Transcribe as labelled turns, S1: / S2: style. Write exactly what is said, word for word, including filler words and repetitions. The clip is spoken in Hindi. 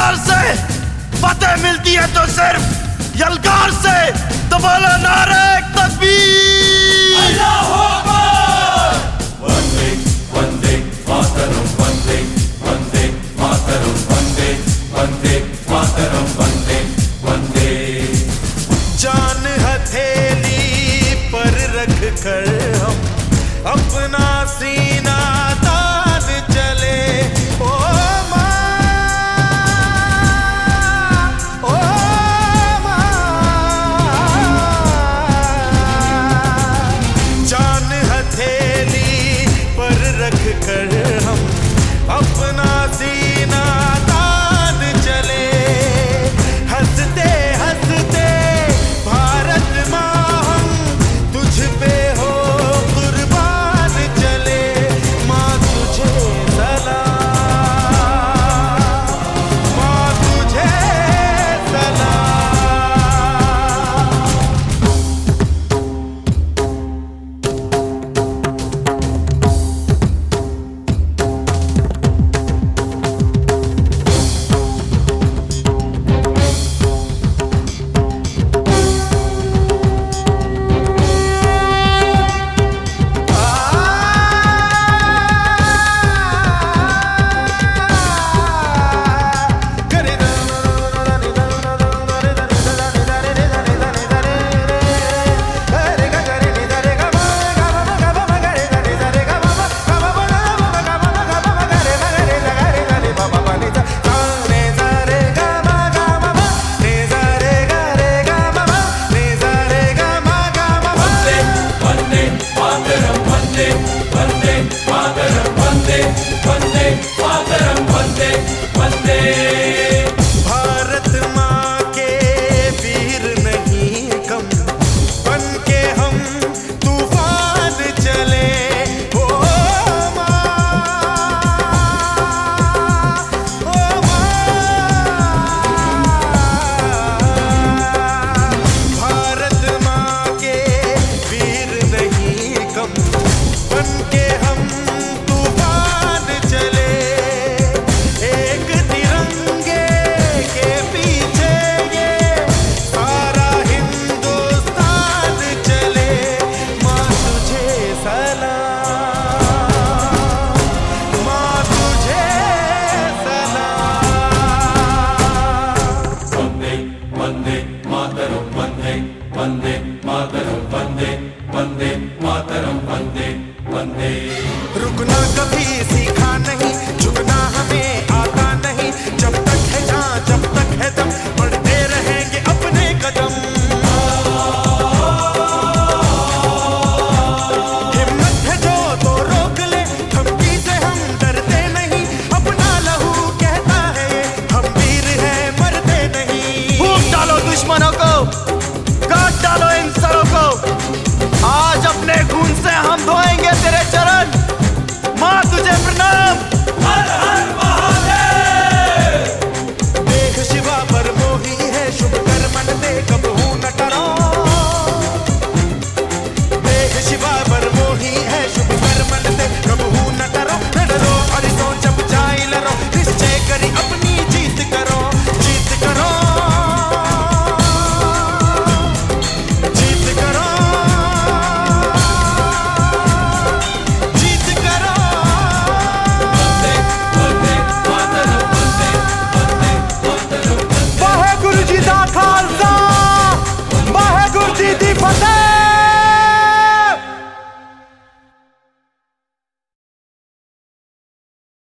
S1: प्यार से फतेह मिलती है तो सिर्फ यलगार से। तो बोलो नारे तकबीर।
S2: अल्लाहू अकबर। वंदे वंदे मातरम, वंदे वंदे मातरम, वंदे वंदे मातरम, वंदे वंदे।
S3: जान हथेली पर रख कर हम अपना सीना तान चले। ओ कर हम अपना सीना तान चले। हंसते हंसते भारत माँ हम तुझ पे हो कुर्बान चले। माँ तुझे सलाम, माँ तुझे सलाम। भारत माँ के वीर नहीं कम, बन के हम तूफान चले। ओ माँ, ओ माँ। भारत माँ के वीर नहीं कम, बन के हम तूफान चले। एक तिरंगे के पीछे ये सारा हिंदुस्तान चले। माँ तुझे सलाम, माँ तुझे सलाम।
S2: वंदे वंदे मातरम, वंदे वंदे मातरम, वंदे वंदे मातरम, वंदे वंदे।
S3: रुकना कभी सीखा नहीं